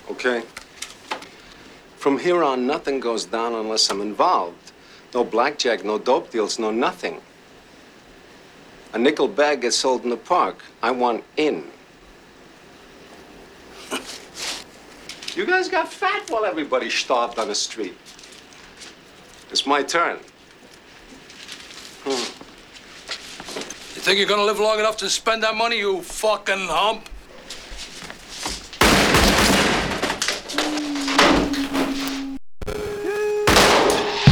Okay. From here on, nothing goes down unless I'm involved. No blackjack, no dope deals, no nothing. A nickel bag gets sold in the park. I want in. You guys got fat while everybody starved on the street. It's my turn. You think you're gonna live long enough to spend that money, you fucking hump?